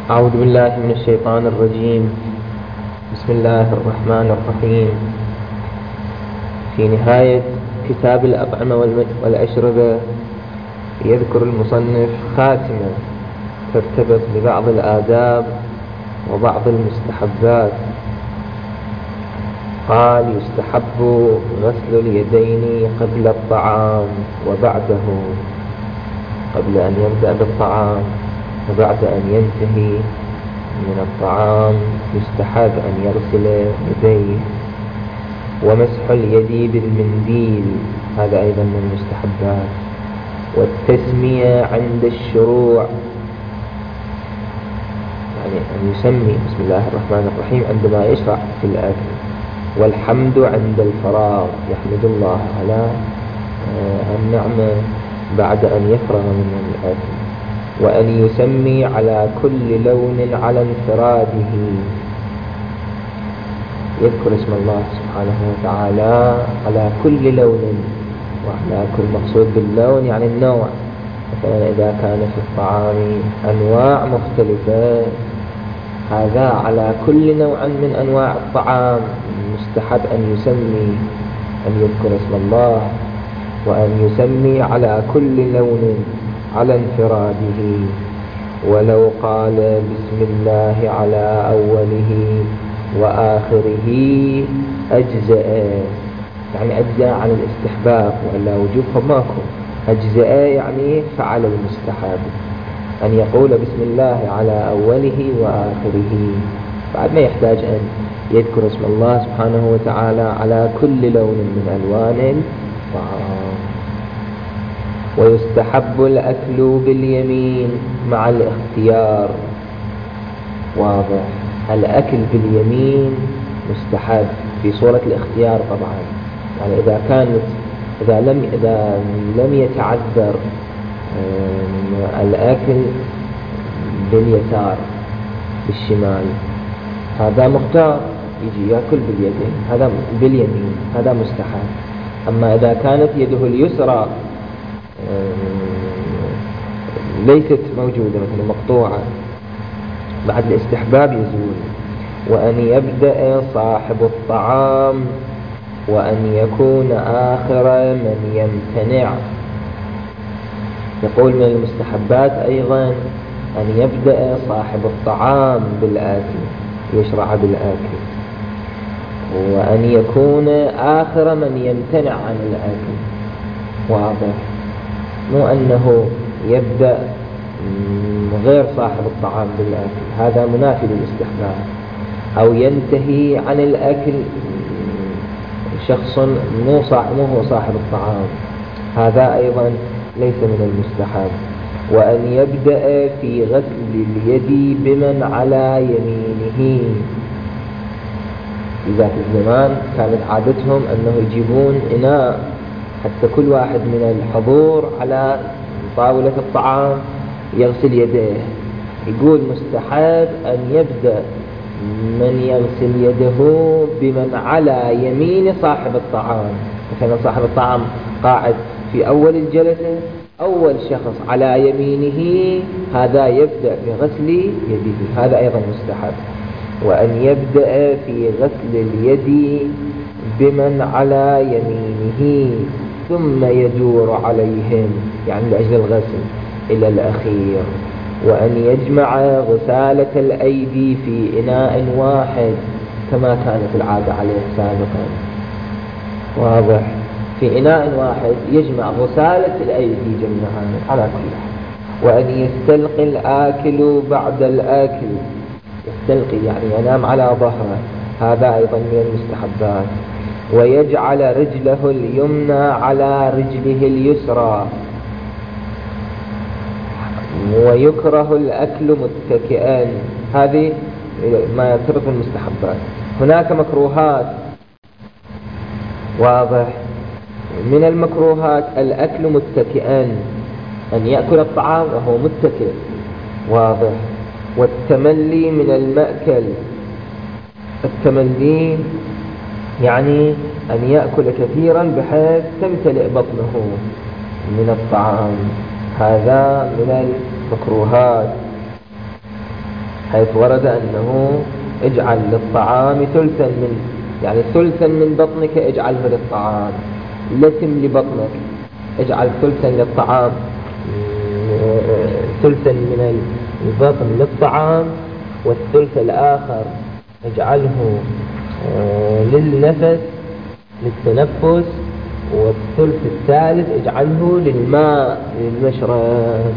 أعوذ بالله من الشيطان الرجيم. بسم الله الرحمن الرحيم. في نهاية كتاب الأطعمة والأشربة يذكر المصنف خاتمة ترتبط ببعض الآداب وبعض المستحبات. قال: يستحب غسل اليدين قبل الطعام وبعده، قبل أن يبدأ بالطعام وبعد أن ينتهي من الطعام يستحب أن يغسل يديه. ومسح اليد بالمنديل هذا أيضا من المستحبات. والتسمية عند الشروع، يعني أن يسمي بسم الله الرحمن الرحيم عندما يشرع في الأكل. والحمد عند الفراغ، يحمد الله على النعمة بعد أن يفرغ من الأكل. وأن يسمي على كل لون على انفراده، يذكر اسم الله سبحانه وتعالى على كل لون، وعلى كل مقصود باللون يعني النوع. مثلا إذا كان في الطعام أنواع مختلفة، هذا على كل نوع من أنواع الطعام مستحب أن يسمي، أن يذكر اسم الله، وأن يسمي على كل لون على انفراده. ولو قال بسم الله على أوله وآخره أجزأ، يعني أجزأ عن الاستحباب، وإلا وجوبهم ماكو. أجزأ يعني فعل المستحب، أن يقول بسم الله على أوله وآخره، بعد ما يحتاج أن يذكر اسم الله سبحانه وتعالى على كل لون من ألوان الطعام. ويستحب الأكل باليمين مع الاختيار. واضح، الأكل باليمين مستحب في صورة الاختيار طبعا، يعني إذا لم يتعذر الأكل باليسار بالشمال، هذا مختار يجي يأكل باليدين، هذا باليمين، هذا مستحب. أما إذا كانت يده اليسرى ليست موجودة مثل مقطوعة، بعد الاستحباب يزول. وأن يبدأ صاحب الطعام وأن يكون آخر من يمتنع. يقول من المستحبات أيضا أن يبدأ صاحب الطعام بالآكل، يشرع بالآكل، وأن يكون آخر من يمتنع عن الآكل. واضح، مو أنه يبدأ غير صاحب الطعام بالأكل، هذا منافي للاستحباب. أو ينتهي عن الأكل شخص مو هو صاحب الطعام، هذا أيضا ليس من المستحب. وأن يبدأ في غسل اليد بمن على يمينه. في ذاك الزمان كانت عادتهم أنه يجيبون إناء حتى كل واحد من الحضور على طاولة الطعام يغسل يديه. يقول مستحب أن يبدأ من يغسل يده بمن على يمين صاحب الطعام. مثلا صاحب الطعام قاعد في أول الجلسة، أول شخص على يمينه هذا يبدأ بغسل يده، هذا أيضا مستحب. وأن يبدأ في غسل اليد بمن على يمينه ثم يدور عليهم، يعني لأجل الغسل إلى الأخير. وأن يجمع غسالة الأيدي في إناء واحد كما كانت العادة عليه سابقا. واضح، في إناء واحد يجمع غسالة الأيدي جميعا على كل حال. وأن يستلقي الآكل بعد الآكل، يستلقي يعني ينام على ظهره، هذا أيضا من المستحبات. ويجعل رجله اليمنى على رجله اليسرى. ويكره الأكل متكئا، هذه ما يترك المستحبات. هناك مكروهات. واضح، من المكروهات الأكل متكئا، أن يأكل الطعام وهو متكئ. واضح. والتملي من المأكل، التملي يعني أن يأكل كثيرا بحيث تمتلئ بطنه من الطعام، هذا من المكروهات. حيث ورد أنه اجعل للطعام ثلثا يعني ثلثا من بطنك اجعله للطعام، لتم لبطنك، اجعل ثلثا للطعام، ثلثا من البطن للطعام، والثلث الآخر اجعله للنفس للتنفس، والثلث الثالث اجعله للماء للمشرب.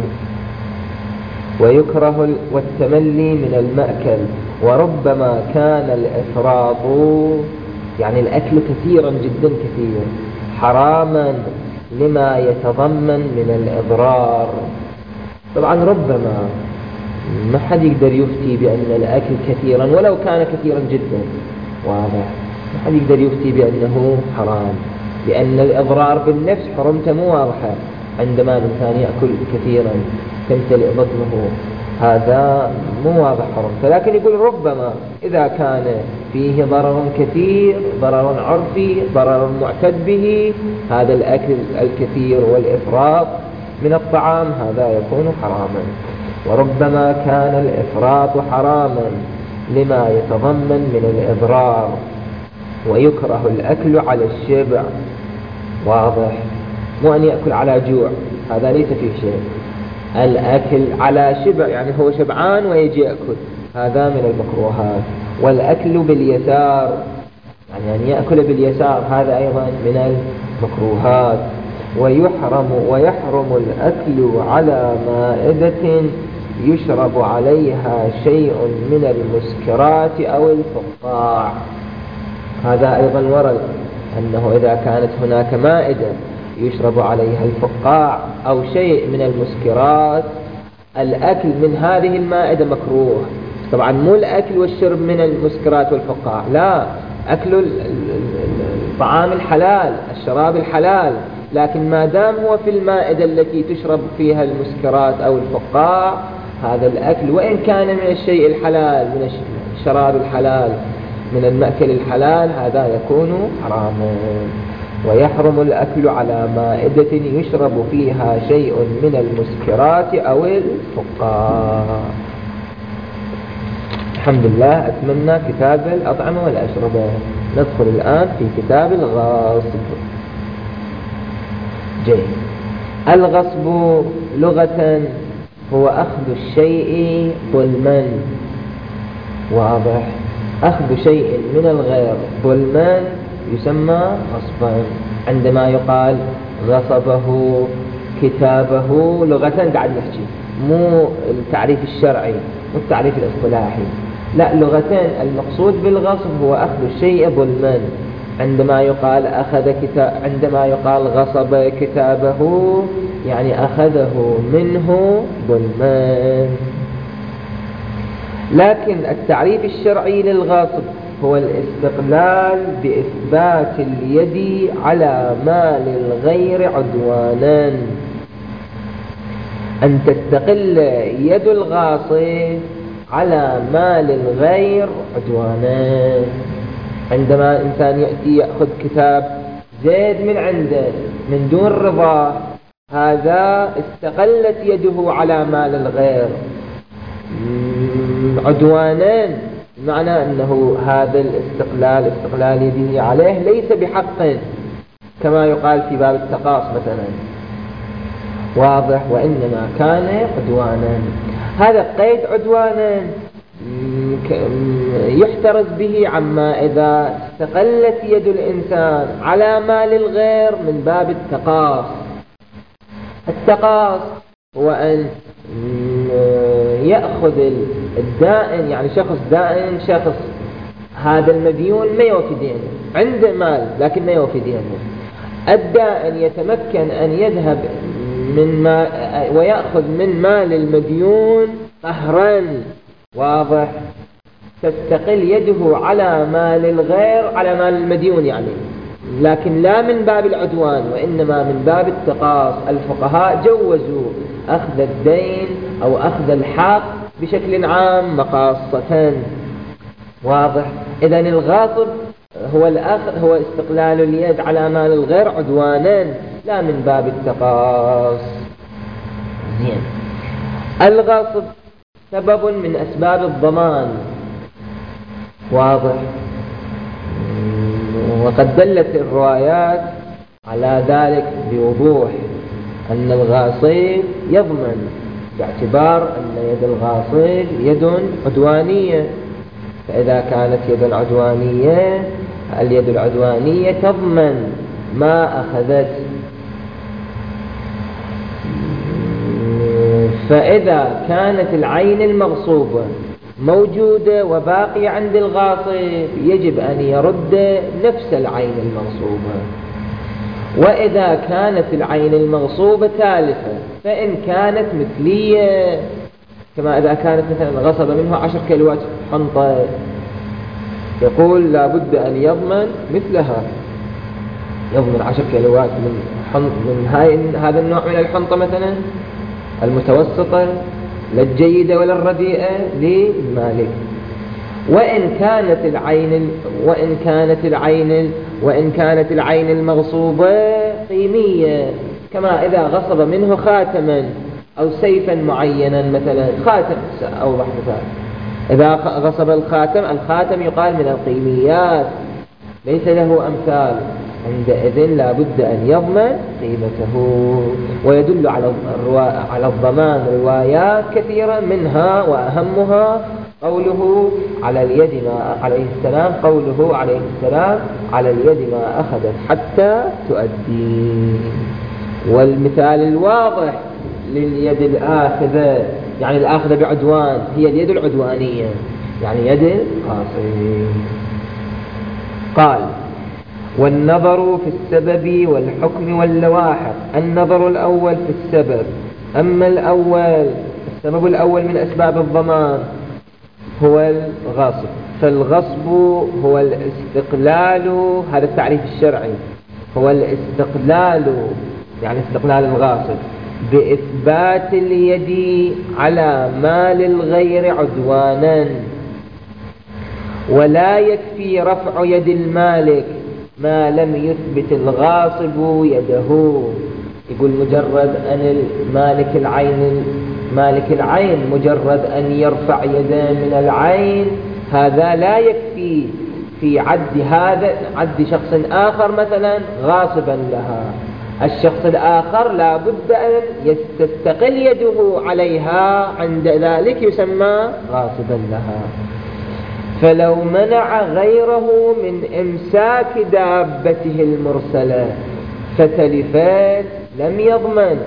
ويكره والتملي من المأكل، وربما كان الإفراط يعني الأكل كثيرا جدا كثير حراما لما يتضمن من الإضرار. طبعا ربما ما حد يقدر يفتي بأن الأكل كثيرا ولو كان كثيرا جدا، واضح، ما حد يقدر يفتي بأنه حرام، لأن الإضرار بالنفس حرمته مو واضحة. عندما الإنسان يأكل كثيرا تمتلئ بطنه هذا مو واضح حرمته، لكن يقول ربما إذا كان فيه ضرر كثير، ضرر عرفي، ضرر معتد به، هذا الأكل الكثير والإفراط من الطعام هذا يكون حراما. وربما كان الإفراط حراما لما يتضمن من الإضرار. ويكره الأكل على الشبع، واضح، مو أن يأكل على جوع، هذا ليس فيه شيء. الأكل على شبع يعني هو شبعان ويجي يأكل، هذا من المكروهات. والأكل باليسار يعني أن يأكل باليسار هذا أيضا من المكروهات. ويحرم الأكل على مائدة يشرب عليها شيء من المسكرات أو الفقاع. هذا أيضا ورد أنه إذا كانت هناك مائدة يشرب عليها الفقاع أو شيء من المسكرات، الأكل من هذه المائدة مكروه. طبعا مو الأكل والشرب من المسكرات والفقاع، لا، أكل الطعام الحلال، الشراب الحلال، لكن ما دام هو في المائدة التي تشرب فيها المسكرات أو الفقاع، هذا الأكل وإن كان من الشيء الحلال، من الشراب الحلال، من المأكل الحلال، هذا يكون حراما. ويحرم الأكل على مائدة يشرب فيها شيء من المسكرات أو الفقاع. الحمد لله أتممنا كتاب الأطعمة والأشربة. ندخل الآن في كتاب الغصب. جيد. الغصب لغة هو أخذ الشيء ظلما، واضح، أخذ شيء من الغير ظلما يسمى غصبا. عندما يقال غصبه كتابه لغة، قاعد نحكي مو التعريف الشرعي مو التعريف الاصطلاحي، لا، لغة المقصود بالغصب هو أخذ الشيء ظلما. عندما يقال غصب كتابه يعني أخذه منه ظلما. لكن التعريف الشرعي للغصب هو الاستقلال بإثبات اليد على مال الغير عدوانا. أن تستقل يد الغاصب على مال الغير عدوانا. عندما إنسان يأتي يأخذ كتاب زيد من عنده من دون رضا، هذا استقلت يده على مال الغير عدوانا، معنى أنه هذا الاستقلال استقلال يده عليه ليس بحق، كما يقال في باب التقاص مثلا، واضح، وإنما كان عدوانا. هذا قيد عدوانا يحترز به عما إذا استقلت يد الإنسان على مال الغير من باب التقاص. التقاص هو أن يأخذ الدائن، يعني شخص دائن، شخص هذا المديون ما يوفي دينه، عنده مال لكن ما يوفي دينه، الدائن يتمكن أن يذهب ويأخذ من مال المديون قهرا، واضح، تستقل يده على مال الغير، على مال المديون يعني، لكن لا من باب العدوان وإنما من باب التقاص. الفقهاء جوزوا أخذ الدين أو أخذ الحق بشكل عام مقاصة، واضح. إذن الغاصب هو استقلال اليد على مال الغير عدوانا، لا من باب التقاص. زين. الغاصب سبب من أسباب الضمان. واضح. وقد دلت الروايات على ذلك بوضوح أن الغاصب يضمن، باعتبار أن يد الغاصب يد عدوانية، فإذا كانت يد عدوانية اليد العدوانية تضمن ما أخذت. فإذا كانت العين المغصوبة موجودة وباقية عند الغاصب يجب أن يرد نفس العين المغصوبة. وإذا كانت العين المغصوبة تالفة، فإن كانت مثلية، كما إذا كانت مثلا غصب منه 10 كيلوات حنطة، يقول لابد أن يضمن مثلها، يضمن 10 كيلوات من هذا النوع من الحنطة مثلا المتوسطة، لا الجيدة ولا الرديئة، للمالك. وإن كانت العين المغصوبة قيمية، كما إذا غصب منه خاتما أو سيفا معينا، مثلا خاتم أوضح مثال، إذا غصب الخاتم يقال من القيميات ليس له أمثال، عندئذ لا بد أن يضمن قيمته. ويدل على الضمان روايات كثيرة، منها وأهمها قوله على اليد ما عليه السلام، قوله عليه السلام على اليد ما أخذت حتى تؤدي. والمثال الواضح لليد الآخذة، يعني الآخذة بعدوان، هي اليد العدوانية، يعني يد الغاصب. قال: والنظر في السبب والحكم واللواحق. النظر الأول في السبب. أما السبب الأول من أسباب الضمان هو الغصب، فالغصب هو الاستقلال، هذا التعريف الشرعي، هو الاستقلال، يعني استقلال الغاصب بإثبات اليد على مال الغير عدوانا، ولا يكفي رفع يد المالك ما لم يثبت الغاصب يده. يقول مجرد أن مالك العين مجرد أن يرفع يده من العين، هذا لا يكفي في عد شخص آخر مثلا غاصبا لها. الشخص الآخر لا بد أن تستقل يده عليها، عند ذلك يسمى غاصبا لها. فلو منع غيره من إمساك دابته المرسلة فتلفت لم يضمن.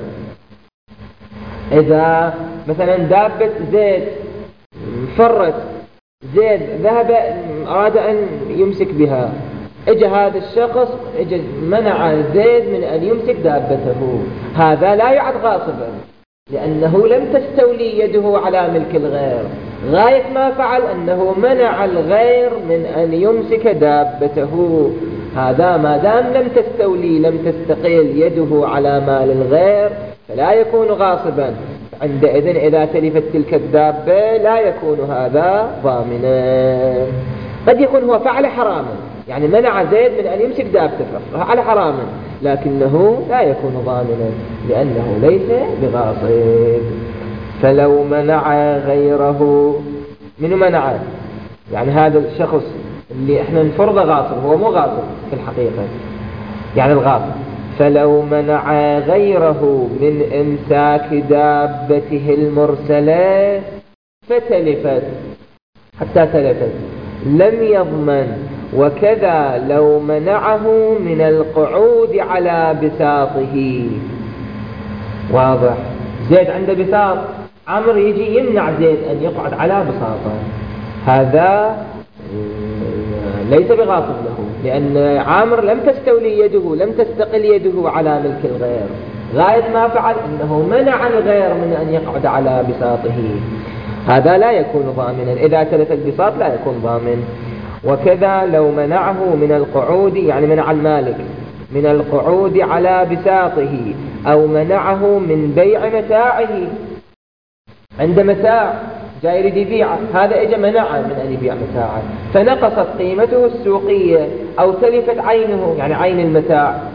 إذا مثلا دابة زيد فرت، زيد ذهب أراد أن يمسك بها، اجى هذا الشخص منع زيد من أن يمسك دابته، هذا لا يعد غاصبا، لأنه لم تستولي يده على ملك الغير. غاية ما فعل أنه منع الغير من أن يمسك دابته، هذا ما دام لم تستقل يده على مال الغير فلا يكون غاصبا. عندئذ إذا تلفت تلك الدابة لا يكون هذا ضامنا. قد يكون هو فعل حراما، يعني منع زيد من أن يمسك دابته فعل حراما، لكنه لا يكون ضامنا لأنه ليس بغاصب. فلو منع غيره، من منع؟ يعني هذا الشخص اللي احنا نفرضه غاصب، هو مو غاصب في الحقيقة، يعني الغاصب. فلو منع غيره من إمساك دابته المرسلة فتلفت حتى تلفت لم يضمن. وكذا لو منعه من القعود على بساطه. واضح. زيد عنده بساط، عمرو يجي يمنع زيد أن يقعد على بساطه، هذا ليس بغاصب له، لأن عامر لم تستولي يده، لم تستقل يده على ملك الغير. غاية ما فعل أنه منع الغير من أن يقعد على بساطه، هذا لا يكون ضامنا. إذا تلف البساط لا يكون ضامن. وكذا لو منعه من القعود، يعني منع المالك من القعود على بساطه، أو منعه من بيع متاعه، عند متاع جاي يريد يبيعه، هذا اجى منعه من أن يبيع متاعه فنقصت قيمته السوقية، أو تلفت عينه، يعني عين المتاع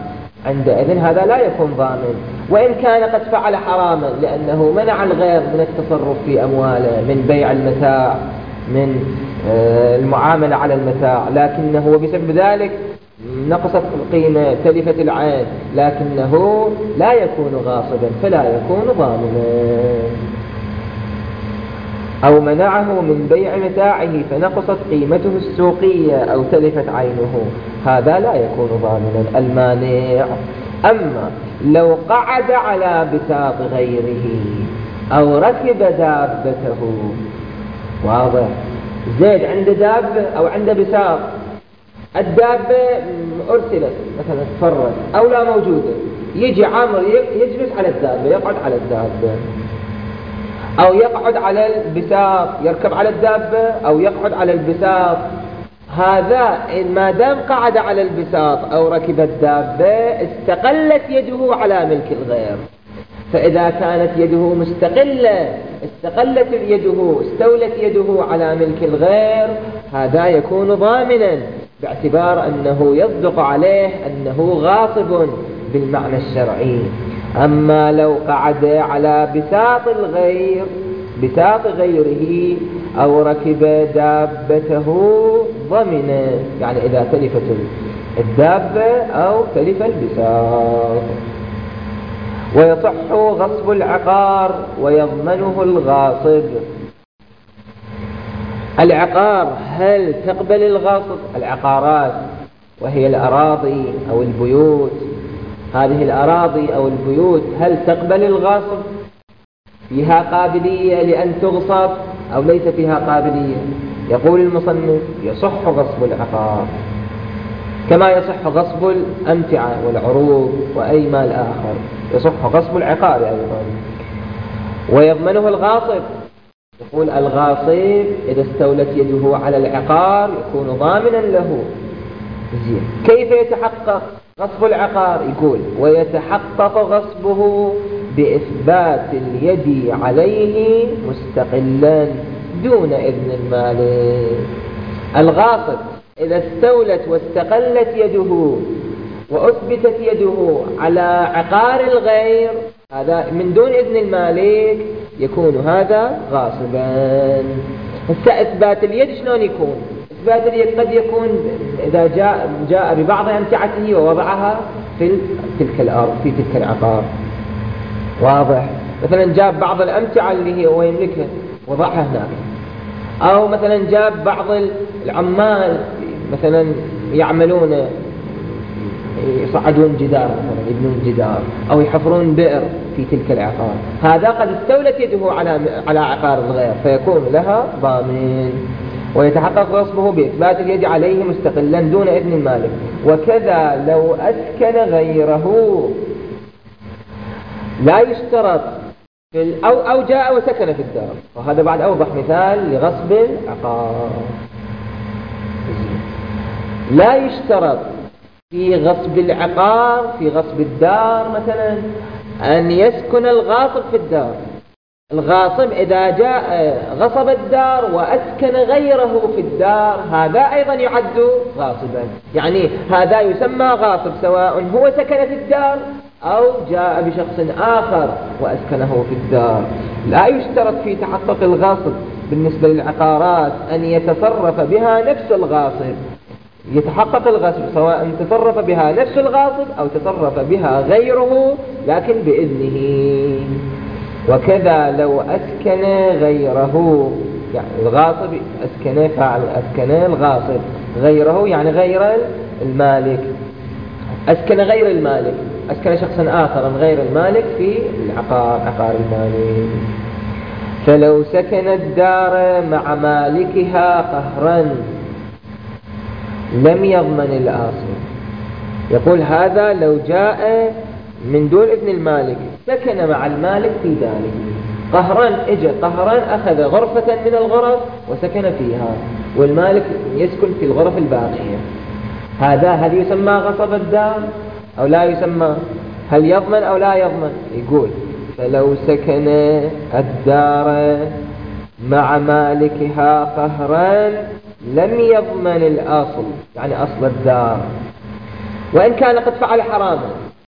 عندئذ هذا لا يكون ضامن. وإن كان قد فعل حراما لأنه منع الغير من التصرف في أمواله، من بيع المتاع، من المعاملة على المتاع، لكنه وبسبب ذلك نقصت القيمة، تلفت العين، لكنه لا يكون غاصبا فلا يكون ضامنا. أو منعه من بيع متاعه فنقصت قيمته السوقية أو تلفت عينه، هذا لا يكون ضامنا المانع. أما لو قعد على بساط غيره أو ركب دابته، واضح، زيد عنده دابة أو عنده بساط، الدابة أرسلت مثلا تفرد أو لا موجودة، يجي عامر يجلس على الدابة، يقعد على الدابة أو يقعد على البساط، يركب على الدابة أو يقعد على البساط. هذا ما دام قعد على البساط أو ركب الدابة استقلت يده على ملك الغير. فإذا كانت يده مستقلة، استقلت يده، استولت يده على ملك الغير، هذا يكون ضامنا باعتبار أنه يصدق عليه أنه غاصب بالمعنى الشرعي. أما لو قعد على بساط الغير، بساط غيره، أو ركب دابته ضمن، يعني إذا تلفت الدابة أو تلف البساط. ويصح غصب العقار ويضمنه الغاصب. العقار هل تقبل الغصب؟ العقارات وهي الأراضي أو البيوت، هذه الأراضي أو البيوت هل تقبل الغصب؟ فيها قابلية لأن تغصب أو ليس فيها قابلية؟ يقول المصنف يصح غصب العقار كما يصح غصب الأمتعة والعروض وأي مال آخر، يصح غصب العقار أيضا. ويضمنه الغاصب، يقول الغاصب إذا استولت يده على العقار يكون ضامنا له. زين، كيف يتحقق غصب العقار؟ يقول ويتحقق غصبه بإثبات اليد عليه مستقلا دون إذن المالك. الغاصب إذا استولت واستقلت يده وأثبتت يده على عقار الغير، هذا من دون إذن المالك، يكون هذا غاصبا. إثبات اليد شلون يكون؟ إثبات اليد قد يكون إذا جاء ببعض أمتعته ووضعها في تلك الأرض، في تلك العقار، واضح، مثلا جاب بعض الأمتعة اللي هو يملكها وضعها هناك، أو مثلا جاب بعض العمال مثلا يعملون، يصعدون جدار مثلا، يبنون جدار أو يحفرون بئر في تلك العقار، هذا قد استولت يده على عقار الغير فيكون لها ضامن. ويتحقق غصبه بإثبات اليد عليه مستقلا دون إذن المالك. وكذا لو أسكن غيره، لا يشترط أو جاء وسكن في الدار، وهذا بعد أوضح مثال لغصب العقار. لا يشترط في غصب العقار، في غصب الدار مثلا، أن يسكن الغاصب في الدار. الغاصب إذا جاء غصب الدار وأسكن غيره في الدار، هذا أيضا يعد غاصبا، يعني هذا يسمى غاصب سواء هو سكن في الدار أو جاء بشخص آخر وأسكنه في الدار. لا يشترط في تحقق الغاصب بالنسبة للعقارات أن يتصرف بها نفس الغاصب، يتحقق الغصب سواء تصرف بها نفس الغاصب أو تصرف بها غيره لكن بإذنه. وكذا لو أسكن غيره، يعني الغاصب أسكن فاعل، أسكن الغاصب غيره يعني غير المالك، أسكن غير المالك، أسكن شخصا آخر غير المالك في العقار، عقار المالك. فلو سكن الدار مع مالكها قهرا لم يضمن الآصل. يقول هذا لو جاء من دون إذن المالك، سكن مع المالك في داره قهرا، اجى قهرا أخذ غرفة من الغرف وسكن فيها والمالك يسكن في الغرف الباقية، هل يسمى غصب الدار أو لا يسمى؟ هل يضمن أو لا يضمن؟ يقول فلو سكن الدار مع مالكها قهرا لم يضمن الأصل، يعني أصل الدار، وإن كان قد فعل حراما،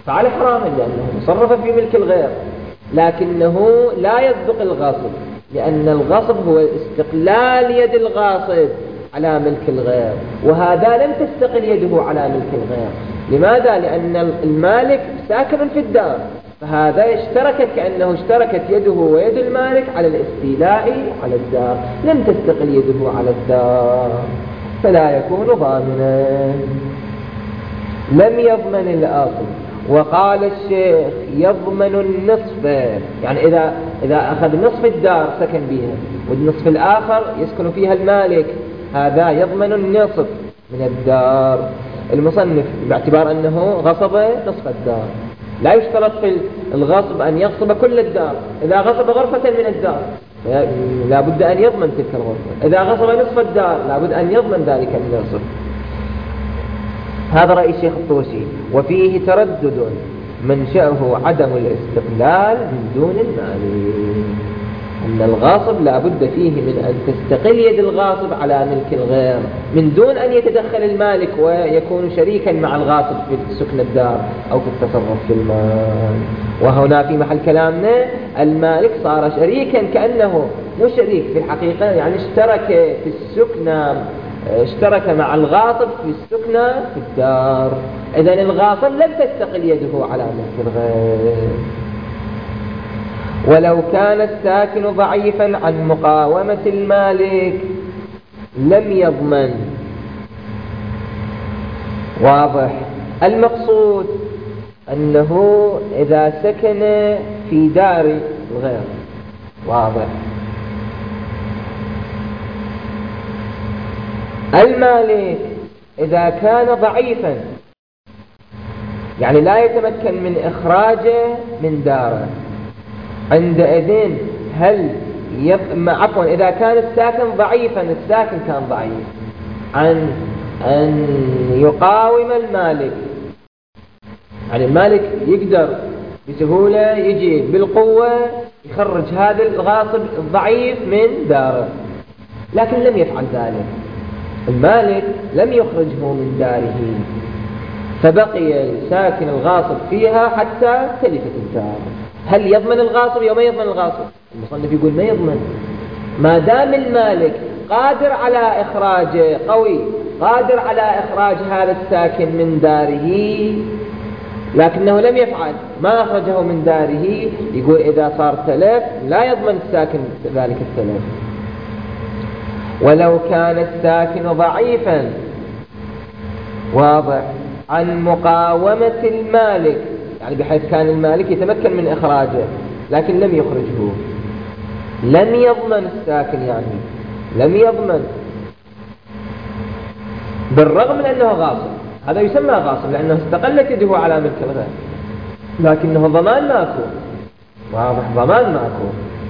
فعل حرام لأنه تصرف في ملك الغير، لكنه لا يصدق الغاصب، لأن الغصب هو استقلال يد الغاصب على ملك الغير، وهذا لم تستقل يده على ملك الغير. لماذا؟ لأن المالك ساكن في الدار، فهذا كأنه اشتركت يده ويد المالك على الاستيلاء على الدار، لم تستقل يده على الدار، فلا يكون ضامنا. لم يضمن الأصل. وقال الشيخ يضمن النصف، يعني إذا أخذ نصف الدار سكن بها والنصف الآخر يسكن فيها المالك، هذا يضمن النصف من الدار. المصنف باعتبار أنه غصب نصف الدار، لا يشترط في الغصب أن يغصب كل الدار. إذا غصب غرفة من الدار لا بد أن يضمن تلك الغرفة، إذا غصب نصف الدار لا بد أن يضمن ذلك النصف. هذا رأي الشيخ الطوسي. وفيه تردد منشأه عدم الاستقلال من دون المالك، أن الغاصب لا بد فيه من أن تستقل يد الغاصب على ملك الغير من دون أن يتدخل المالك ويكون شريكا مع الغاصب في سكن الدار أو في التصرف في المال. وهنا في محل كلامنا المالك صار شريكا، كأنه مو شريك في الحقيقة، يعني اشترك مع الغاصب في السكنة في الدار. إذن الغاصب لم تستقل يده على ملك الغير. ولو كان الساكن ضعيفا عن مقاومة المالك لم يضمن. واضح. المقصود أنه إذا سكن في دار الغير، واضح، المالك إذا كان ضعيفا يعني لا يتمكن من إخراجه من داره، عندئذ إذا كان الساكن ضعيفا، الساكن كان ضعيف عن أن يقاوم المالك، يعني المالك يقدر بسهولة يجي بالقوة يخرج هذا الغاصب الضعيف من داره، لكن لم يفعل ذلك. المالك لم يخرجه من داره، فبقي الساكن الغاصب فيها حتى تلفت الدار. هل يضمن الغاصب أو ما يضمن الغاصب؟ المصنف يقول ما يضمن، ما دام المالك قادر على إخراجه، قوي قادر على إخراج هذا الساكن من داره، لكنه لم يفعل، ما أخرجه من داره. يقول إذا صار تلف لا يضمن الساكن ذلك التلف. ولو كان الساكن ضعيفا، واضح، عن مقاومة المالك، يعني بحيث كان المالك يتمكن من إخراجه لكن لم يخرجه، لم يضمن الساكن، يعني لم يضمن بالرغم من أنه غاصب. هذا يسمى غاصب لأنه استقلت يده على ملك الغير، لكنه ضمان ماكو، واضح، ضمان ماكو.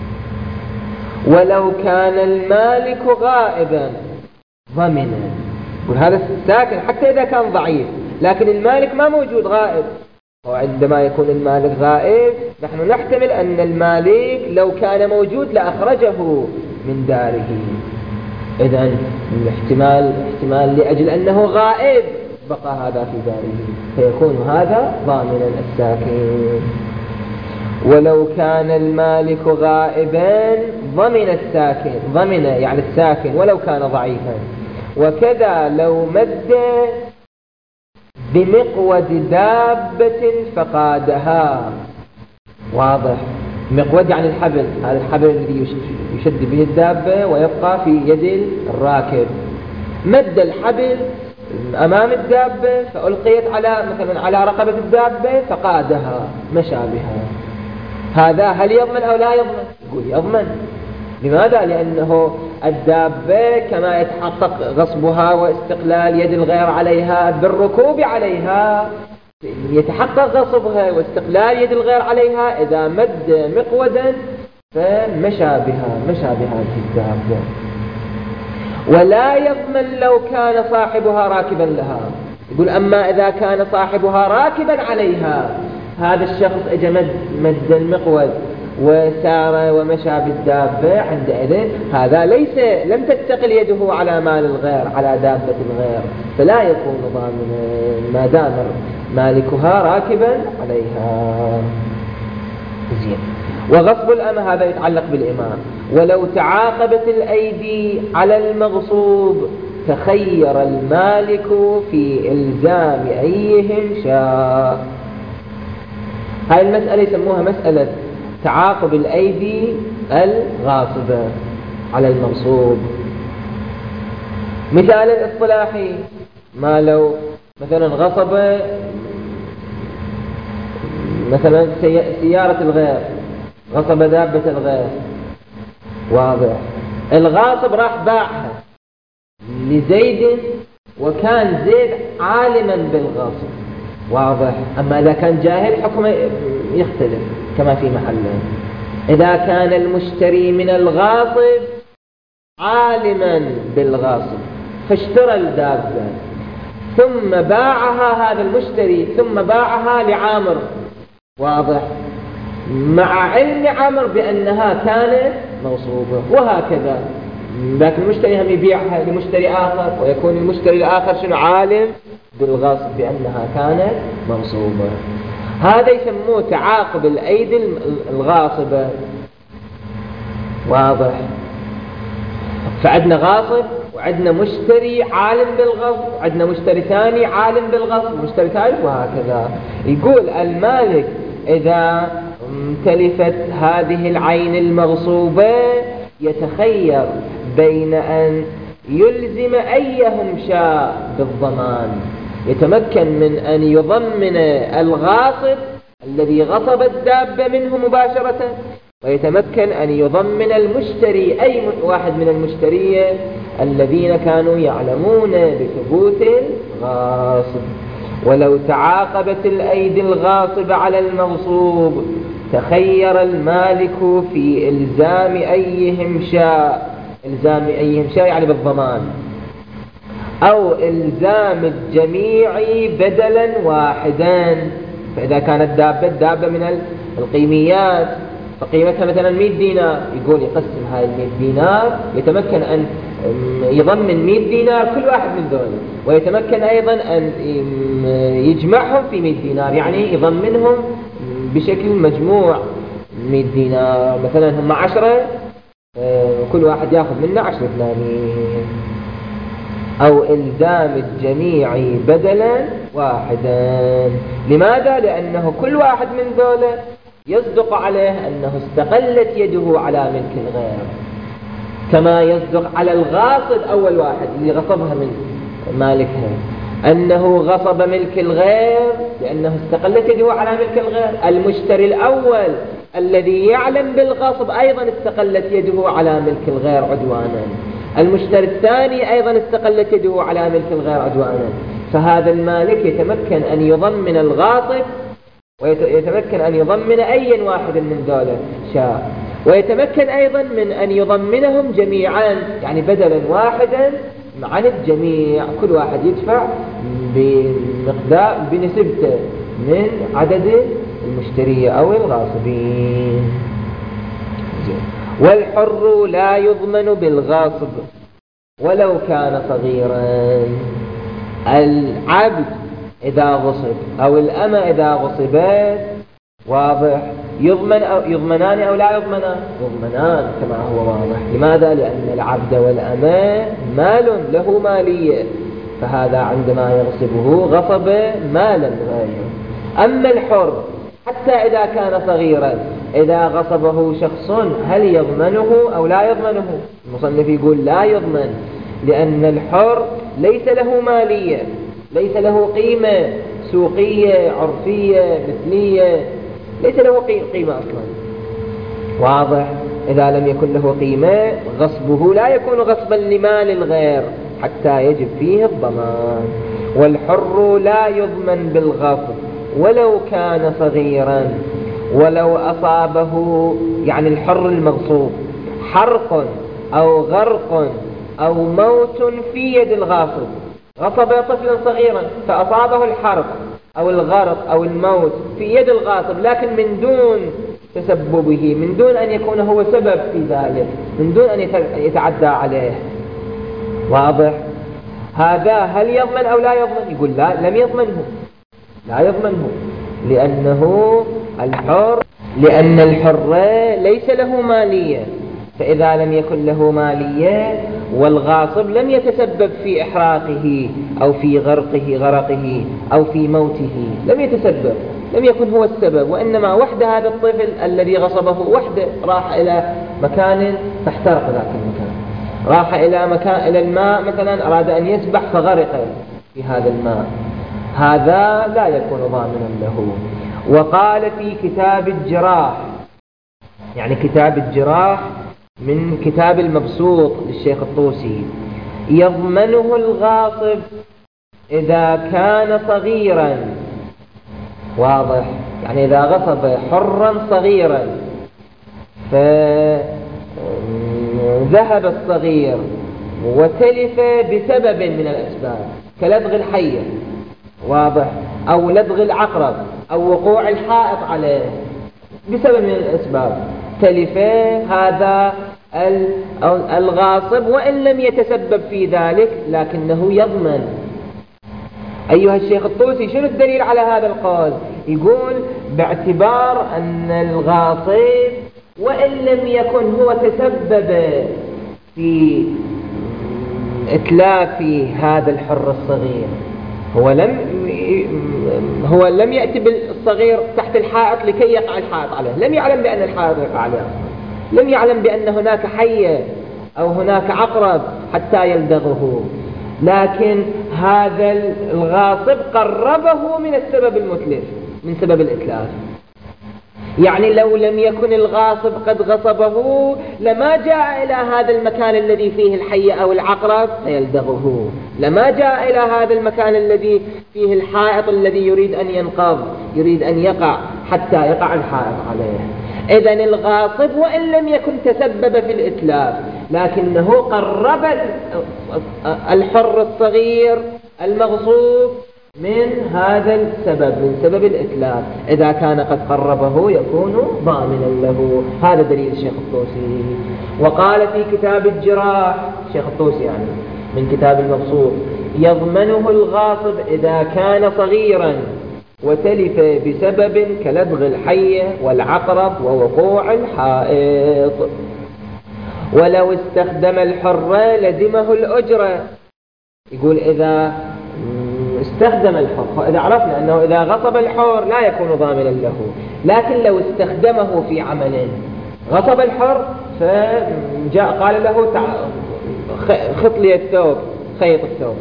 ولو كان المالك غائبا ضمن. وهذا الساكن حتى إذا كان ضعيف لكن المالك ما موجود، غائب. وعندما يكون المالك غائب نحن نحتمل أن المالك لو كان موجود لأخرجه من داره. إذن احتمال لأجل أنه غائب بقى هذا في داره، فيكون هذا ضامنا الساكن. ولو كان المالك غائبا ضمن الساكن، ضمن يعني الساكن ولو كان ضعيفا. وكذا لو مد بمقود دابة فقادها، واضح، مقود يعني الحبل، هذا الحبل الذي يشد به الدابة ويبقى في يد الراكب. مد الحبل أمام الدابة فألقيت مثلا على رقبة الدابة فقادها، مشى بها. هذا هل يضمن أو لا يضمن؟ يقول يضمن. لماذا؟ لأنه الدابة كما يتحقق غصبها واستقلال يد الغير عليها بالركوب عليها، يتحقق غصبها واستقلال يد الغير عليها إذا مد مقودا فمشى بها في الدابة. ولا يضمن لو كان صاحبها راكبا لها. يقول أما إذا كان صاحبها راكبا عليها، هذا الشخص اجى مد المقود وسار ومشى بالدابة، عندئذ هذا لم تستقل يده على مال الغير، على دابة الغير، فلا يكون ضامنا مالكها راكبا عليها. زين. وغصب الأمة هذا يتعلق بالإمام. ولو تعاقبت الأيدي على المغصوب تخير المالك في إلزام أيهم شاء. هاي المسألة يسموها مسألة تعاقب الأيدي الغاصبة على المغصوب. مثال الاصطلاحي، ما لو مثلا غصب مثلا سيارة الغير، غصب دابة الغير، واضح. الغاصب راح باعها لزيد وكان زيد عالما بالغصب، واضح. أما إذا كان جاهل حكمه يختلف كما في محله. إذا كان المشتري من الغاصب عالما بالغاصب فاشترى الدابة ثم باعها هذا المشتري، ثم باعها لعامر، واضح، مع علم عامر بأنها كانت موصوبة، وهكذا. لكن المشتري هم يبيعها لمشتري آخر، ويكون المشتري الآخر شنو عالم بالغصب بأنها كانت موصوبة. هذا يسموه تعاقب الأيدي الغاصبة، واضح. فعندنا غاصب وعندنا مشتري عالم بالغصب، وعندنا مشتري ثاني عالم بالغصب، ومشتري ثالث، وهكذا. يقول المالك إذا تلفت هذه العين المغصوبة يتخير بين أن يلزم أيهم شاء بالضمان. يتمكن من أن يضمن الغاصب الذي غصب الدابة منه مباشرة، ويتمكن أن يضمن المشتري أي واحد من المشترية الذين كانوا يعلمون بثبوت الغاصب. ولو تعاقبت الأيدي الغاصب على المغصوب تخير المالك في إلزام أيهم شاء. إلزام أيهم شاء يعني بالضمان، أو إلزام الجميع بدلا واحدا. فإذا كانت دابة من القيميات فقيمتها مثلا 100 دينار، يقول يقسم هاي 100 دينار، يتمكن أن يضمن 100 دينار كل واحد من ذولا، ويتمكن أيضا أن يجمعهم في 100 دينار، يعني يضمنهم بشكل مجموع 100 دينار. مثلا هم 10، كل واحد يأخذ منا 10 دنانير. أو إلزام الجميع بدلا واحدا. لماذا؟ لأنه كل واحد من ذولا يصدق عليه أنه استقلت يده على ملك الغير، كما يصدق على الغاصب أول واحد اللي غصبها من مالكها أنه غصب ملك الغير لأنه استقلت يده على ملك الغير. المشتري الأول الذي يعلم بالغصب أيضا استقلت يده على ملك الغير عدوانا. المشتري الثاني أيضا استقلت يده على ملك الغير عدوانا. فهذا المالك يتمكن أن يضمن الغاصب، ويتمكن أن يضمن أي واحد من ذولا شاء، ويتمكن أيضا من أن يضمنهم جميعا، يعني بدلا واحدا عن الجميع، كل واحد يدفع بمقدار بنسبته من عدد المشتري أو الغاصبين. والحر لا يضمن بالغاصب ولو كان صغيرا. العبد إذا غصب أو الأمة إذا غصبت، واضح، يضمنان أو لا يضمنان؟ يضمنان كما هو واضح. لماذا؟ لأن العبد والأمة مال له مالية، فهذا عندما يغصبه غصب مالا غيره. أما الحر حتى إذا كان صغيرا إذا غصبه شخص هل يضمنه أو لا يضمنه؟ المصنف يقول لا يضمن، لأن الحر ليس له مالية، ليس له قيمة سوقية عرفية مثلية، ليس له قيمة أصلا، واضح. إذا لم يكن له قيمة غصبه لا يكون غصبا لمال الغير حتى يجب فيه الضمان. والحر لا يضمن بالغصب ولو كان صغيرا، ولو أصابه، يعني الحر المغصوب، حرق أو غرق أو موت في يد الغاصب. غصب طفلا صغيرا فأصابه الحرق أو الغرق أو الموت في يد الغاصب، لكن من دون تسببه، من دون أن يكون هو سبب في ذلك، من دون أن يتعدى عليه، واضح. هذا هل يضمن أو لا يضمن؟ يقول لا، لم يضمنه. لا يضمنه، لأن الحر ليس له مالية، فإذا لم يكن له مالية والغاصب لم يتسبب في إحراقه أو في غرقه أو في موته، لم يتسبب، لم يكن هو السبب، وإنما وحده هذا الطفل الذي غصبه وحده راح إلى مكان فاحترق ذاك المكان، راح إلى الماء مثلا، أراد أن يسبح فغرق في هذا الماء، هذا لا يكون ضامنا له. وقال في كتاب الجراح، يعني كتاب الجراح من كتاب المبسوط للشيخ الطوسي: يضمنه الغاصب إذا كان صغيرا. واضح؟ يعني إذا غصب حرا صغيرا فذهب الصغير وتلف بسبب من الأسباب كلدغ الحية، واضح، أو لدغ العقرب، أو وقوع الحائط عليه بسبب من الأسباب، تلف هذا الغاصب وإن لم يتسبب في ذلك لكنه يضمن. أيها الشيخ الطوسي، شنو الدليل على هذا القول؟ يقول باعتبار أن الغاصب وإن لم يكن هو تسبب في إتلاف هذا الحر الصغير، هو لم يأتي بالصغير تحت الحائط لكي يقع الحائط عليه، لم يعلم بأن الحائط يقع عليه أصلا، لم يعلم بأن هناك حية أو هناك عقرب حتى يلدغه، لكن هذا الغاصب قربه من السبب المتلف، من سبب الإتلاف. يعني لو لم يكن الغاصب قد غصبه لما جاء إلى هذا المكان الذي فيه الحية أو العقرب فيلدغه، لما جاء إلى هذا المكان الذي فيه الحائط الذي يريد أن ينقض، يريد أن يقع حتى يقع الحائط عليه. إذن الغاصب وإن لم يكن تسبب في الإتلاف لكنه قرب الحر الصغير المغصوب من هذا السبب، من سبب الإتلاف، إذا كان قد قربه يكون ضامنا له. هذا دليل الشيخ الطوسي. وقال في كتاب الجراح، الشيخ الطوسي يعني من كتاب المبسوط: يضمنه الغاصب إذا كان صغيرا وتلف بسبب كلدغ الحية والعقرب ووقوع الحائط، ولو استخدم الحر لزمه الأجرة. يقول إذا استخدم الحر، إذا عرفنا أنه إذا غصب الحر لا يكون ضامنا له، لكن لو استخدمه في عمل، غصب الحر فجاء قال له خط لي الثوب، خيط الثوب،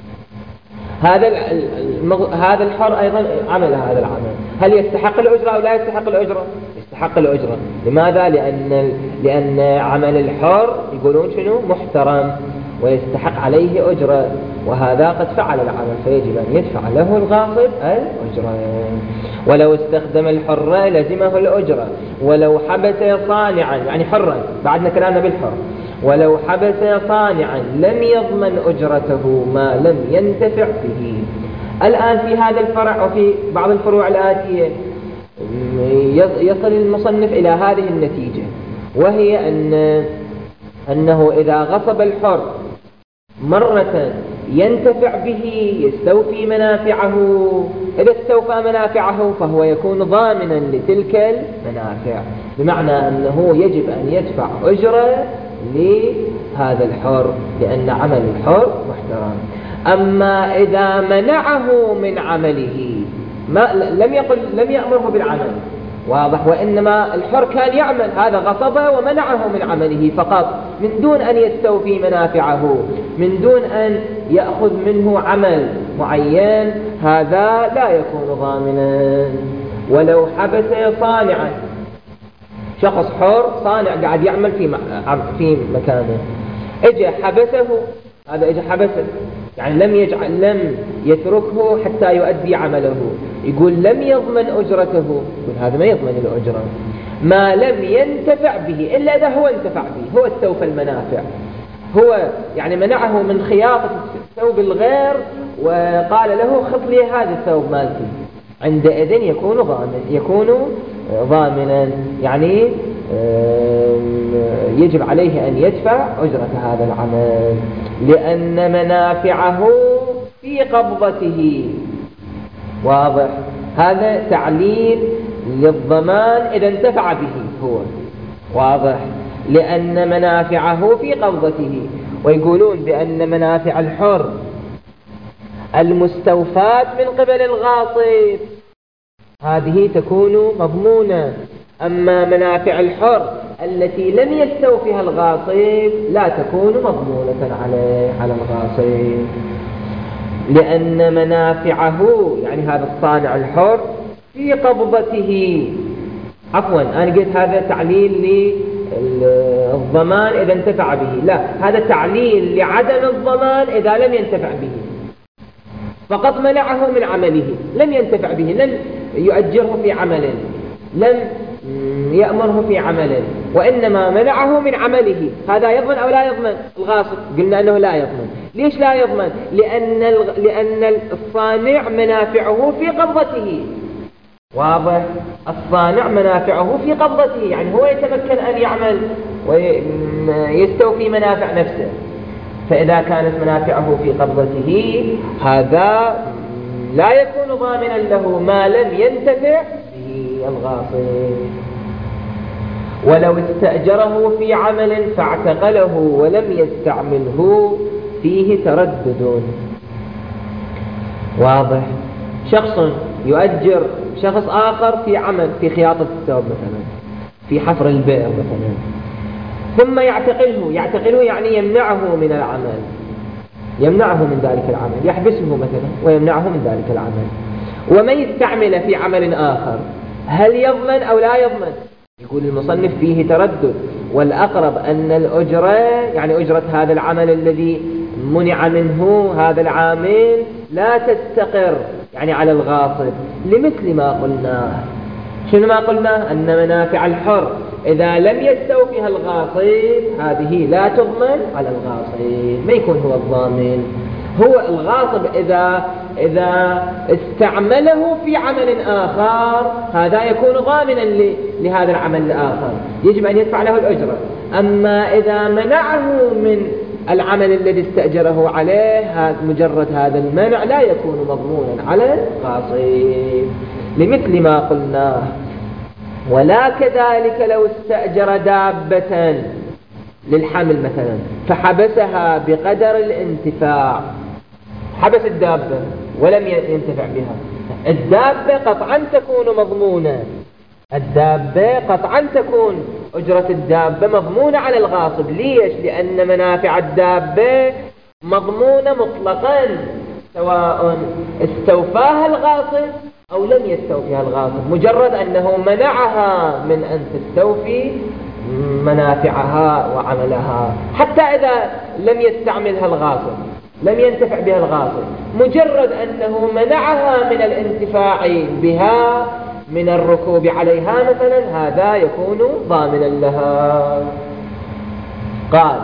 هذا الحر أيضا عمل هذا العمل، هل يستحق الأجرة أو لا يستحق الأجرة؟ يستحق الأجرة. لماذا؟ لأن عمل الحر يقولون شنو؟ محترم ويستحق عليه أجرة، وهذا قد فعل العمل فيجب أن يدفع له الغاصب الأجرة. ولو استخدم الحر لزمه الأجرة، ولو حبس صانعا، يعني حرا، بعدنا كلامنا بالحر، ولو حبس صانعا لم يضمن أجرته ما لم ينتفع به. الآن في هذا الفرع وفي بعض الفروع الآتية يصل المصنف إلى هذه النتيجة، وهي أنه إذا غصب الحر مرة ينتفع به، يستوفي منافعه، إذا استوفى منافعه فهو يكون ضامنا لتلك المنافع، بمعنى أنه يجب أن يدفع أجرة لهذا الحر لأن عمل الحر محترم. أما إذا منعه من عمله، لم يأمره بالعمل، واضح، وإنما الحر كان يعمل، هذا غصبه ومنعه من عمله فقط من دون أن يستوفي منافعه، من دون أن يأخذ منه عمل معين، هذا لا يكون ضامنا. ولو حبس صانعا، شخص حر صانع قاعد يعمل في مكانه، اجى حبسه، هذا اجى حبسه يعني لم يتركه حتى يؤدي عمله، يقول لم يضمن أجرته، يقول هذا ما يضمن الأجرة ما لم ينتفع به، إلا إذا هو انتفع به، هو استوفى المنافع، هو يعني منعه من خياطة ثوب الغير وقال له خط لي هذا الثوب مالتي، عندئذ يكون ضامنا، يعني يجب عليه أن يدفع أجرة هذا العمل، لأن منافعه في قبضته، واضح؟ هذا تعليل للضمان إذا انتفع به هو، واضح؟ لأن منافعه في قبضته. ويقولون بأن منافع الحر المستوفاة من قبل الغاصب هذه تكون مضمونة، أما منافع الحر التي لم يستوفها الغاصب لا تكون مضمونة على الغاصب، لأن منافعه يعني هذا الصانع الحر في قبضته. عفوا أنا قلت هذا تعليل للضمان إذا انتفع به، لا، هذا تعليل لعدم الضمان إذا لم ينتفع به، فقط منعه من عمله، لم ينتفع به، لم يؤجره في عمل، لم يأمره في عمل، وإنما منعه من عمله. هذا يضمن أو لا يضمن؟ الغاصب قلنا أنه لا يضمن. ليش لا يضمن؟ لأن الصانع منافعه في قبضته، واضح؟ الصانع منافعه في قبضته، يعني هو يتمكن أن يعمل ويستوفي منافع نفسه. فإذا كانت منافعه في قبضته هذا لا يكون ضامنا له ما لم ينتفع به الغاصب. ولو استأجره في عمل فاعتقله ولم يستعمله فيه تردد. واضح؟ شخص يؤجر شخص آخر في عمل، في خياطة الثوب مثلا، في حفر البئر مثلا، ثم يعتقله يعني يمنعه من العمل، يمنعه من ذلك العمل، يحبسه مثلا ويمنعه من ذلك العمل، ومن يستعمل في عمل آخر هل يضمن أو لا يضمن؟ يقول المصنف فيه تردد، والأقرب أن الأجرة يعني أجرة هذا العمل الذي منع منه هذا العامل لا تستقر يعني على الغاصب، لمثل ما قلناه. شنو ما قلنا؟ أن منافع الحر إذا لم يستوفها الغاصب هذه لا تضمن على الغاصب، ما يكون هو الضامن. هو الغاصب إذا استعمله في عمل آخر هذا يكون ضامنا لهذا العمل الآخر، يجب أن يدفع له الأجرة. أما إذا منعه من العمل الذي استأجره عليه مجرد هذا المنع لا يكون مضمونا على الغاصب، لمثل ما قلناه. ولا كذلك لو استأجر دابة للحمل مثلا فحبسها بقدر الانتفاع، حبس الدابة ولم ينتفع بها، الدابة قطعا تكون مضمونة، الدابة قطعا تكون أجرة الدابة مضمونة على الغاصب. ليش؟ لأن منافع الدابة مضمونة مطلقا، سواء استوفاها الغاصب أو لم يستوفيها الغاصب، مجرد أنه منعها من أن تستوفي منافعها وعملها. حتى إذا لم يستعملها الغاصب، لم ينتفع بها الغاصب، مجرد أنه منعها من الانتفاع بها، من الركوب عليها مثلا، هذا يكون ضامنا لها. قال: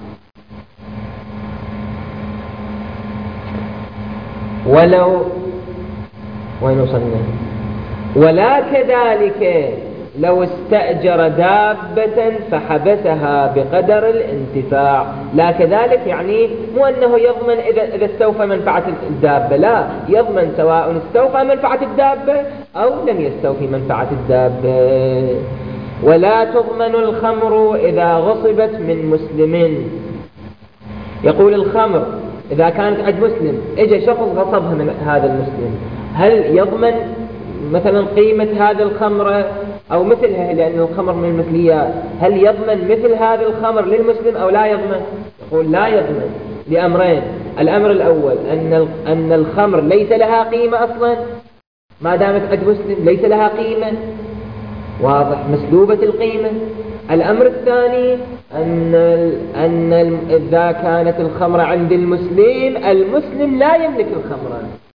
ولو وين وصلنا؟ ولا كذلك لو استأجر دابة فحبسها بقدر الانتفاع. لا كذلك يعني مو أنه يضمن إذا استوفى منفعة الدابة، لا، يضمن سواء استوفى منفعة الدابة أو لم يستوفي منفعة الدابة. ولا تضمن الخمر إذا غصبت من مسلم. يقول الخمر إذا كانت عند مسلم، إجا شخص غصبها من هذا المسلم، هل يضمن مثلا قيمة هذا الخمر أو مثلها، لأن الخمر من المثليات، هل يضمن مثل هذا الخمر للمسلم أو لا يضمن؟ يقول لا يضمن لأمرين. الأمر الأول أن الخمر ليس لها قيمة أصلا، ما دامت عند مسلم ليس لها قيمة، واضح، مسلوبة القيمة. الأمر الثاني أن إذا كانت الخمر عند المسلم لا يملك الخمر،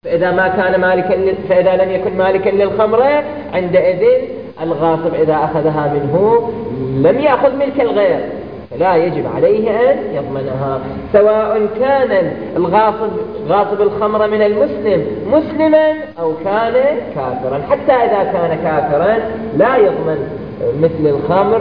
فإذا لم يكن مالكا للخمر عندئذ الغاصب إذا أخذها منه لم يأخذ ملك الغير، فلا يجب عليه أن يضمنها، سواء كان غاصب الخمر من المسلم مسلما أو كان كافرا. حتى إذا كان كافرا لا يضمن مثل الخمر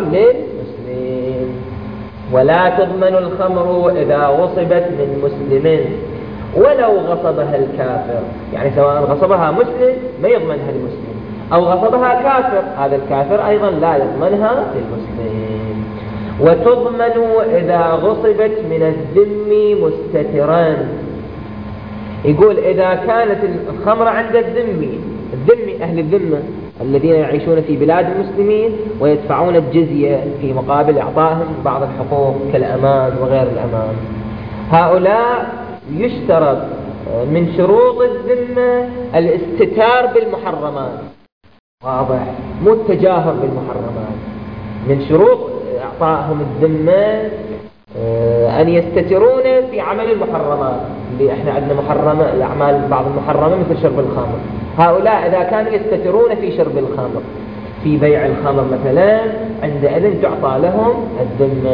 للمسلم. ولا تضمن الخمر إذا غصبت من مسلم. ولو غصبها الكافر، يعني سواء غصبها مسلم ما يضمنها المسلم، أو غصبها كافر، هذا الكافر أيضا لا يضمنها للمسلم. وتضمن إذا غصبت من الذم مستترا. يقول إذا كانت الخمر عند الذمي أهل الذمة الذين يعيشون في بلاد المسلمين ويدفعون الجزية في مقابل إعطائهم بعض الحقوق كالأمان وغير الأمان، هؤلاء يشترط من شروط الذمة الاستتار بالمحرمات. واضح؟ مو التجاهر بالمحرمات. من شروط إعطائهم الذمة أن يستترون في عمل المحرمات، اللي احنا عندنا محرمة، الأعمال بعض المحرمة مثل شرب الخمر. هؤلاء إذا كانوا يستترون في شرب الخمر، في بيع الخمر مثلا، عندئذ تعطى لهم الذمة.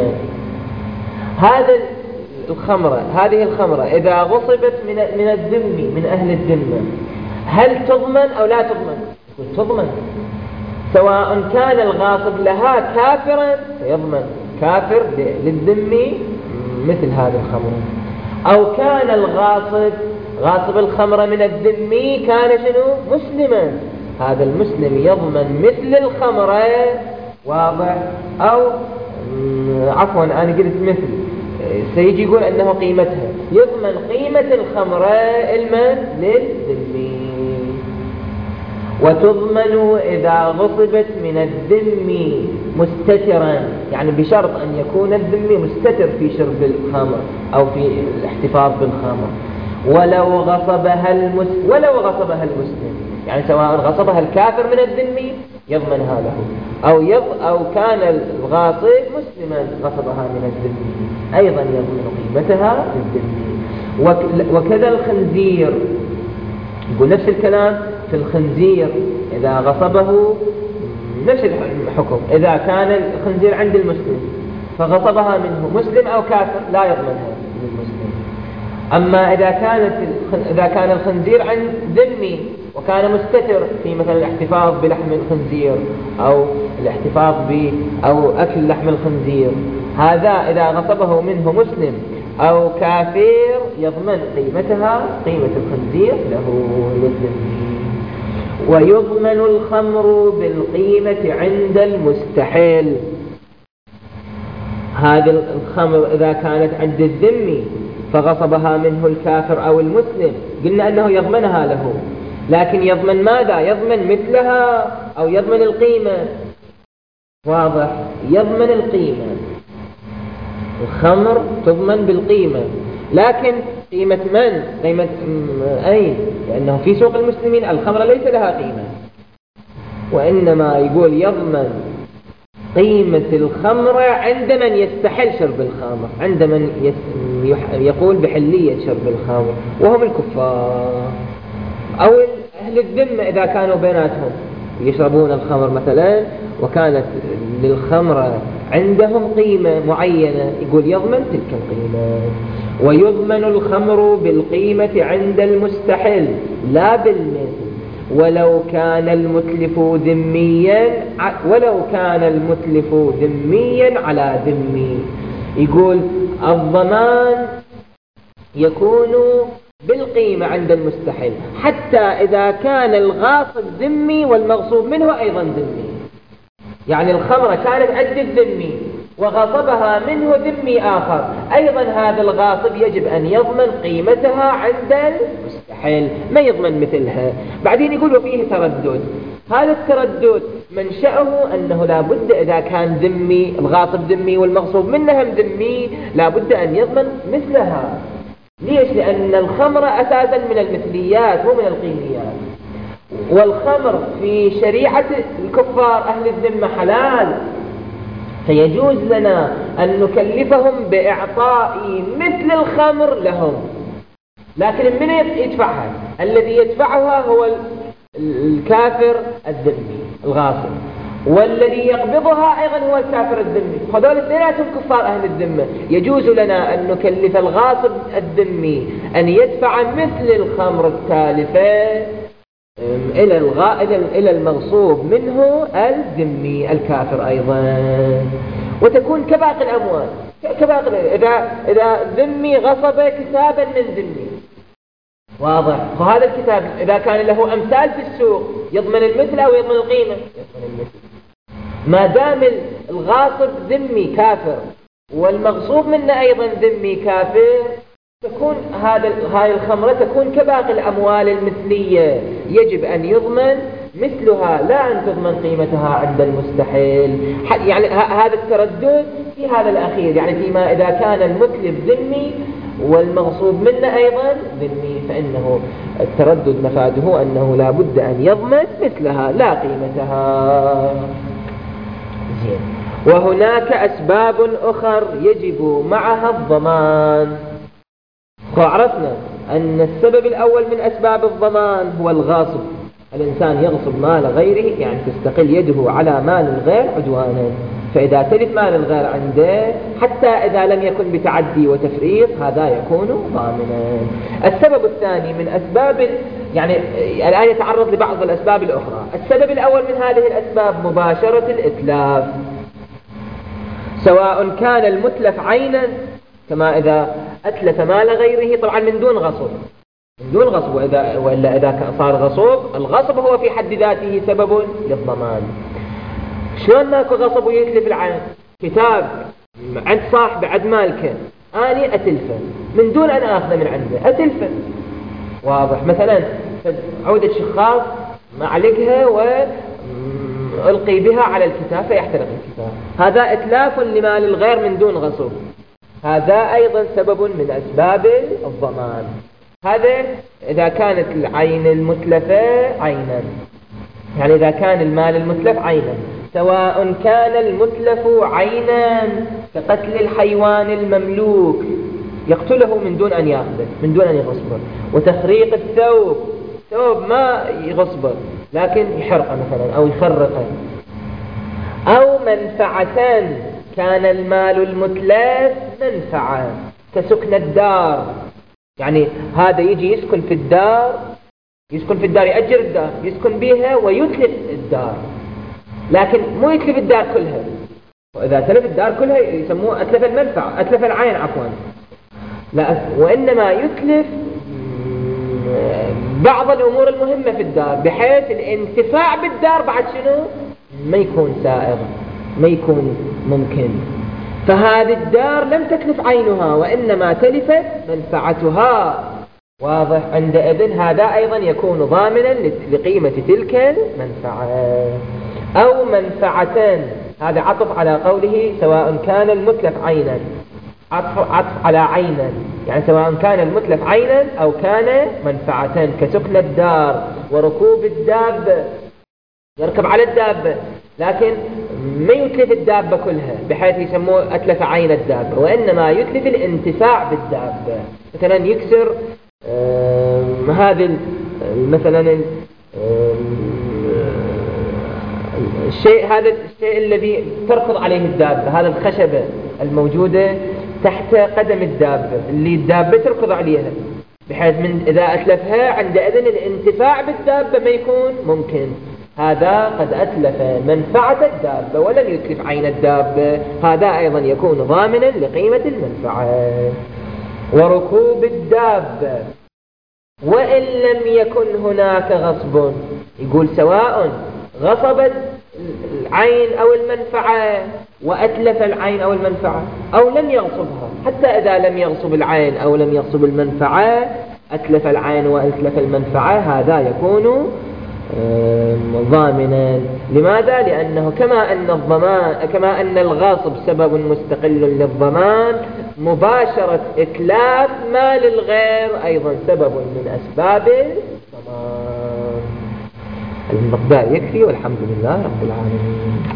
هذه الخمرة إذا غصبت من الذمي، من أهل الذمة، هل تضمن أو لا تضمن؟ تضمن، سواء كان الغاصب لها كافرا فيضمن، كافر للذمي مثل هذه الخمرة، أو كان غاصب الخمرة من الذمي كان شنو؟ مسلما، هذا المسلم يضمن مثل الخمرة. واضح؟ أو عفوا أنا قلت مثل، سيجي يقول أنه قيمتها، يضمن قيمة الخمرة للذمي. وتضمن إذا غصبت من الذمي مستترا، يعني بشرط أن يكون الذمي مستتر في شرب الخمر أو في الاحتفاظ بالخمر. ولو غصبها المسلم، يعني سواء غصبها الكافر من الذمي يضمنها له، أو كان الغاصب مسلما غصبها من الذمي أيضا يضمن قيمتها للذمي. وكذا الخنزير، يقول نفس الكلام في الخنزير، إذا غصبه نفس الحكم، إذا كان الخنزير عند المسلم فغصبها منه مسلم أو كافر لا يضمنها للمسلم. أما إذا كان الخنزير عند ذمي وكان مستتر في مثلا الاحتفاظ بلحم الخنزير أو الاحتفاظ أو أكل لحم الخنزير، هذا إذا غصبه منه مسلم أو كافر يضمن قيمة الخنزير له للذمي. ويضمن الخمر بالقيمة عند المستحل. هذه الخمر إذا كانت عند الذمي فغصبها منه الكافر أو المسلم، قلنا أنه يضمنها له، لكن يضمن ماذا؟ يضمن مثلها أو يضمن القيمة. واضح؟ يضمن القيمة. الخمر تضمن بالقيمة، لكن قيمة من؟ قيمة أين؟ لأنه في سوق المسلمين الخمر ليس لها قيمة، وإنما يقول يضمن قيمة الخمر عند من يستحل شرب الخمر، عند من يقول بحلية شرب الخمر وهم الكفار أو أهل الذمة إذا كانوا بيناتهم يشربون الخمر مثلا وكانت للخمر عندهم قيمة معينة، يقول يضمن تلك القيمة. ويضمن الخمر بالقيمة عند المستحل لا بالمثل، ولو كان المتلف ذميا على ذمي. يقول الضمان يكون بالقيمة عند المستحل حتى إذا كان الغاصب ذمي والمغصوب منه أيضا ذمي، يعني الخمرة كانت عند الذمي وغصبها منه ذمي آخر، أيضا هذا الغاصب يجب أن يضمن قيمتها عند المستحل، ما يضمن مثلها. بعدين يقول وفيه تردد. هذا التردد منشأه أنه لا بد إذا كان ذمي الغاصب ذمي والمغصوب منهم ذمي لا بد أن يضمن مثلها. ليش؟ لأن الخمر أساسا من المثليات ومن القيميات، والخمر في شريعة الكفار أهل الذمة حلال، فيجوز لنا أن نكلفهم بإعطاء مثل الخمر لهم، لكن من يدفعها؟ الذي يدفعها هو الكافر الذمي الغاصب، والذي يقبضها أيضا هو الكافر الذمي. هذول اثنيناتهم كفار أهل الذمة، يجوز لنا أن نكلف الغاصب الذمي أن يدفع مثل الخمر التالفة إلى المغصوب منه الذمي الكافر أيضا، وتكون كباقي الأموال. إذا ذمي غصب كتابا من ذمي واضح. وهذا الكتاب إذا كان له أمثال في السوق يضمن المثل أو يضمن القيمة؟ يضمن المثل. ما دام الغاصب ذمي كافر والمغصوب منه أيضا ذمي كافر، تكون هاي الخمرة تكون كباقي الأموال المثلية، يجب أن يضمن مثلها لا أن تضمن قيمتها عند المستحيل. يعني هذا التردد في هذا الأخير، يعني فيما إذا كان المتلف ذمي والمغصوب منه أيضا ذمي، فإنه التردد مفاده أنه لا بد أن يضمن مثلها لا قيمتها. زين. وهناك أسباب أخر يجب معها الضمان. وعرفنا أن السبب الأول من أسباب الضمان هو الغاصب. الإنسان يغصب مال غيره، يعني تستقل يده على مال الغير عدوانا، فإذا تلف مال الغير عنده حتى إذا لم يكن بتعدي وتفريط هذا يكون ضامنا. السبب الثاني من أسباب، يعني الآن يتعرض لبعض الأسباب الأخرى. السبب الأول من هذه الأسباب مباشرة الإتلاف، سواء كان المتلف عينا كما إذا أتلف مال غيره، طبعا من دون غصب، من دون غصب، وإلا إذا صار غصب، الغصب هو في حد ذاته سبب للضمان. شلون ماكو غصب ويتلف العين؟ كتاب عند صاحب عند مالكه، أني أتلفه من دون أن أخذه من عنده، أتلفه. واضح. مثلا عودة شخاص معلقها وألقي بها على الكتاب فيحترق الكتاب، هذا إتلاف لمال الغير من دون غصب، هذا أيضا سبب من أسباب الضمان. هذا إذا كانت العين المتلفة عينا، يعني إذا كان المال المتلف عينا، سواء كان المتلف عينا كقتل الحيوان المملوك يقتله من دون أن يأخذه، من دون أن يغصبه، وتخريق الثوب، ثوب ما يغصبه لكن يحرقه مثلا أو يخرقه، أو منفعتان، كان المال المتلف منفعة كسكن الدار، يعني هذا يجي يسكن في الدار، يأجر الدار يسكن بها ويتلف الدار، لكن مو يتلف الدار كلها، وإذا تلف الدار كلها يسموه أتلف المنفعة، أتلف العين عفوا، لا، وإنما يتلف بعض الأمور المهمة في الدار، بحيث الانتفاع بالدار بعد شنو ما يكون سائغ، ما يكون ممكن. فهذه الدار لم تتلف عينها وإنما تلفت منفعتها. واضح. عندئذ هذا أيضا يكون ضامنا لقيمة تلك المنفعة. أو منفعتان، هذا عطف على قوله سواء كان المتلف عينا، عطف على عينا، يعني سواء كان المتلف عينا أو كان منفعتان كسكن الدار وركوب الدابة، يركب على الدابة لكن ما يتلف الدابة كلها بحيث يسموه أتلف عين الدابة، وإنما يتلف الانتفاع بالدابة، مثلا يكسر هذا مثلا الشيء، هذا الشيء الذي تركض عليه الدابة، هذا الخشبة الموجودة تحت قدم الدابة اللي الدابة تركض عليها، بحيث من إذا أتلفها عندئذ الانتفاع بالدابة ما يكون ممكن، هذا قد أتلف منفعة الدابة ولم يتلف عين الدابة، هذا أيضا يكون ضامنا لقيمة المنفعة. وركوب الدابة وإن لم يكن هناك غصب، يقول سواء غصبت العين أو المنفعة وأتلف العين أو المنفعة أو لم يغصبها، حتى إذا لم يغصب العين أو لم يغصب المنفعة أتلف العين وأتلف المنفعة، هذا يكون ضامنا. لماذا؟ لأنه كما أن الغاصب سبب مستقل للضمان، مباشرة إتلاف مال الغير أيضا سبب من أسباب الضمان. المقدار يكفي، والحمد لله رب العالمين.